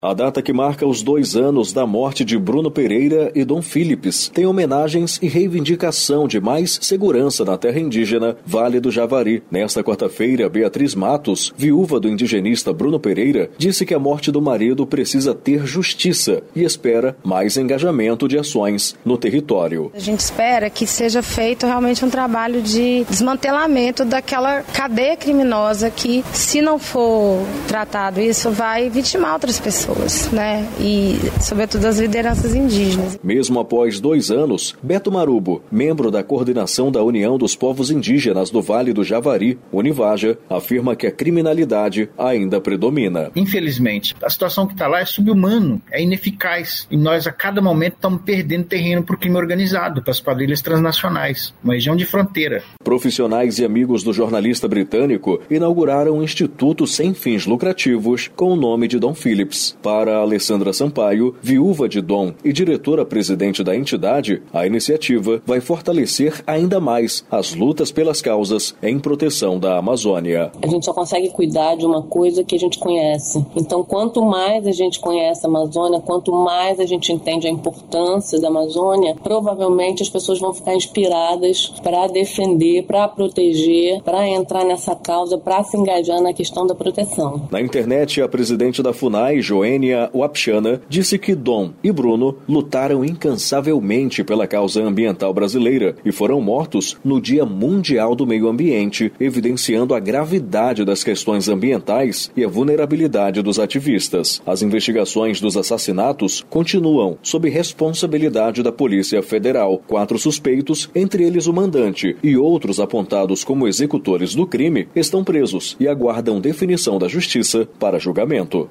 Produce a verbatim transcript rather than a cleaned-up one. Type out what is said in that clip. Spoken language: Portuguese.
A data que marca os dois anos da morte de Bruno Pereira e Dom Philips tem homenagens e reivindicação de mais segurança na terra indígena Vale do Javari. Nesta quarta-feira, Beatriz Matos, viúva do indigenista Bruno Pereira, disse que a morte do marido precisa ter justiça e espera mais engajamento de ações no território. A gente espera que seja feito realmente um trabalho de desmantelamento daquela cadeia criminosa que, se não for tratado isso, vai vitimar outras pessoas. Né? E, sobretudo, as lideranças indígenas. Mesmo após dois anos, Beto Marubo, membro da coordenação da União dos Povos Indígenas do Vale do Javari, Univaja, afirma que a criminalidade ainda predomina. Infelizmente, a situação que está lá é subhumana, é ineficaz. E nós, a cada momento, estamos perdendo terreno para o crime organizado, para as quadrilhas transnacionais, uma região de fronteira. Profissionais e amigos do jornalista britânico inauguraram um instituto sem fins lucrativos com o nome de Dom Philips. Para Alessandra Sampaio, viúva de Dom e diretora-presidente da entidade, a iniciativa vai fortalecer ainda mais as lutas pelas causas em proteção da Amazônia. A gente só consegue cuidar de uma coisa que a gente conhece. Então, quanto mais a gente conhece a Amazônia, quanto mais a gente entende a importância da Amazônia, provavelmente as pessoas vão ficar inspiradas para defender, para proteger, para entrar nessa causa, para se engajar na questão da proteção. Na internet, a presidente da FUNAI, Joênia Wapchana, disse que Dom e Bruno lutaram incansavelmente pela causa ambiental brasileira e foram mortos no Dia Mundial do Meio Ambiente, evidenciando a gravidade das questões ambientais e a vulnerabilidade dos ativistas. As investigações dos assassinatos continuam sob responsabilidade da Polícia Federal. Quatro suspeitos, entre eles o mandante e outros apontados como executores do crime, estão presos e aguardam definição da justiça para julgamento.